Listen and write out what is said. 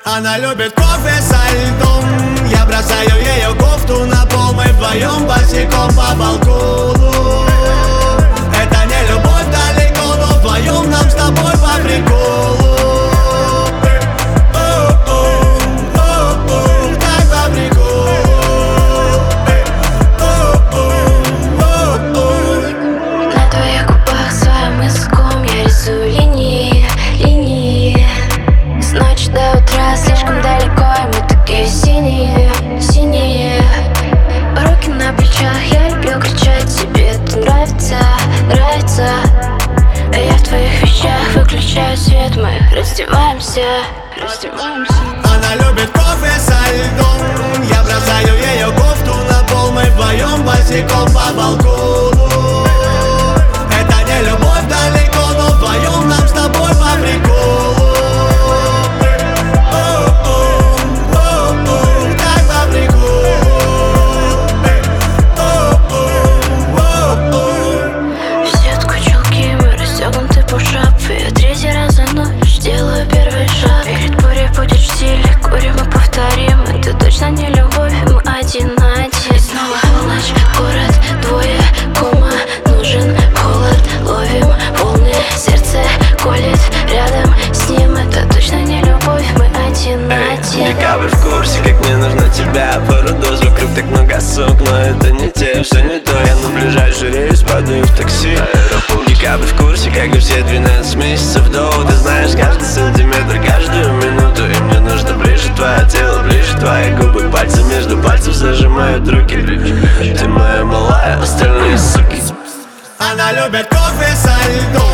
Она любит кофе со льдом. Я бросаю ее кофту на пол. Мы вдвоем босиком по балкону. Это не любовь далеко, но вдвоем нам с тобой по приколу. Так по приколу. На твоих губах своим языком я рисую линии, линии. С ночи до утра слишком далеко, и мы такие синие, синие. Руки на плечах, я люблю кричать тебе, это нравится, нравится. А я в твоих вещах выключаю свет, мы раздеваемся, раздеваемся. Она любит кофе со льдом. Я бросаю ее кофту на пол. Мы вдвоем босиком по балкону. Это не любовь далеко, но вдвоем нам с тобой по приколу. Так по приколу. В сетку чулки мы расстегнуты по шапке. Я третий раз за ночь делаю первый шаг. Перед бурей будет в стиле, курим и повторим. Это точно не любовь, мы один на один. И снова полночь, город, двое, кома. Нужен холод, ловим волны. Сердце колет рядом с ним. Это точно не любовь, мы один на один. Декабрь в курсе, как мне нужна тебя. Пару доз, вокруг так много сок, но это не те, все не то. Я на ближайший рейс падаю в такси. Декабрь в курсе, как и все 12 месяцев до. Ты знаешь каждый сантиметр, каждую минуту. И мне нужно ближе твое тело, ближе твои губы. Пальцы между пальцев зажимают руки. Ты моя малая, остальные суки. Она любит кофе со льдом.